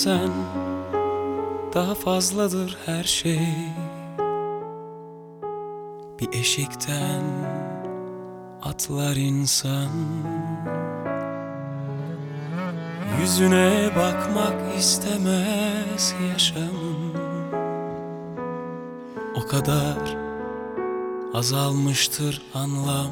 bazen daha fazladır her şey. Bir eşikten atlar insan, yüzüne bakmak istemez yaşamın. O kadar azalmıştır anlam.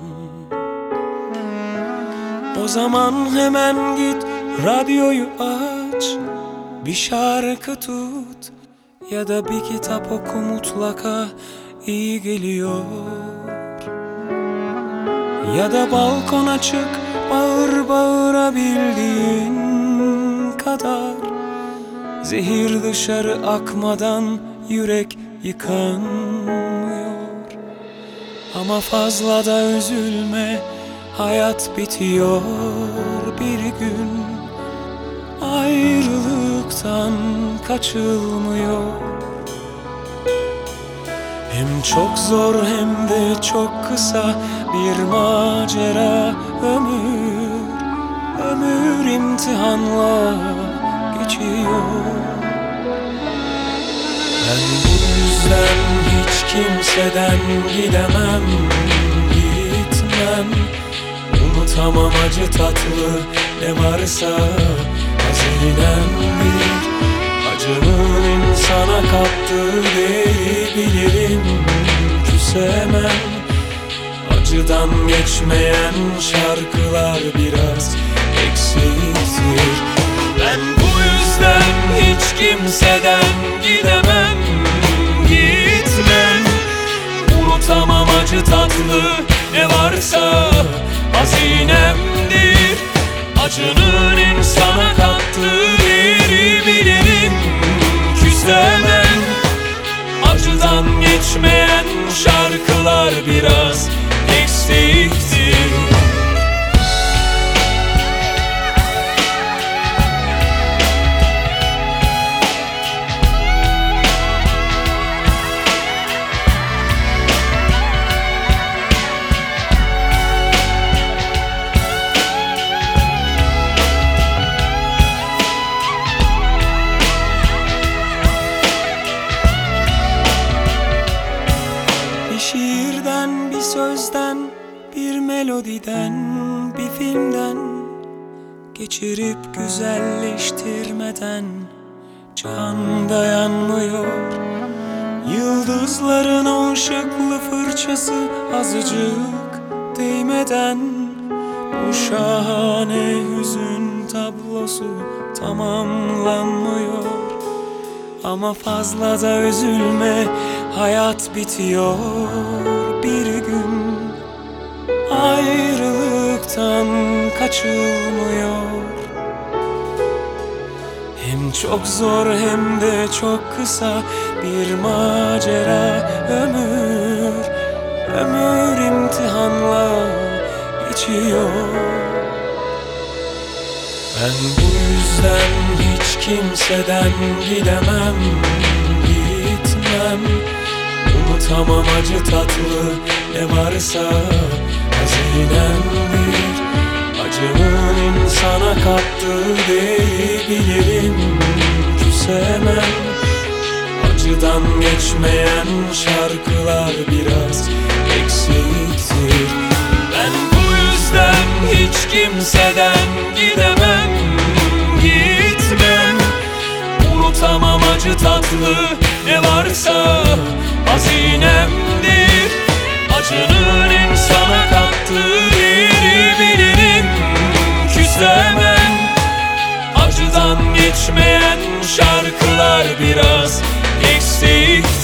O zaman hemen git radyoyu aç, bir şarkı tut ya da bir kitap oku, mutlaka iyi geliyor. Ya da balkona çık, bağır bağırabildiğin kadar. Zehir dışarı akmadan yürek yıkanmıyor. Ama fazla da üzülme, hayat bitiyor bir gün. Ayrılıktan kaçılmıyor. Hem çok zor hem de çok kısa bir macera ömür. Ömür imtihanla geçiyor. Ben bu yüzden hiç kimseden gidemem, gitmem. Unutamam acı tatlı ne varsa hazinemdir. Acının insana kattığı değeri bilirim, küsemem. Acıdan geçmeyen şarkılar biraz eksiktir. Ben bu yüzden hiç kimseden gidemem, gitmem. Unutamam acı tatlı ne varsa hazinemdir. Acının insana kattığı değeri bilirim, küsemem. Acıdan geçmeyen şarkılar biraz eksiktir. Şiirden, bir sözden, bir melodiden, bir filmden geçirip güzelleştirmeden can dayanmıyor. Yıldızların o ışıklı fırçası azıcık değmeden bu şahane hüzün tablosu tamamlanmıyor. Ama fazla da üzülme, hayat bitiyor bir gün. Ayrılıktan kaçılmıyor. Hem çok zor hem de çok kısa bir macera ömür. Ömür imtihanla geçiyor. Ben bu yüzden hiç kimseden gidemem, gitmem. Unutamam acı tatlı ne varsa hazinemdir. Acının insana kattığı değeri bilirim, küsemem. Acıdan geçmeyen şarkılar biraz eksiktir. Ben bu yüzden hiç kimseden gidemem, gitmem. Unutamam acı tatlı ne varsa hazinemdir. Acının insana kattığı değeri bilirim, küsemem. Acıdan geçmeyen şarkılar biraz eksik.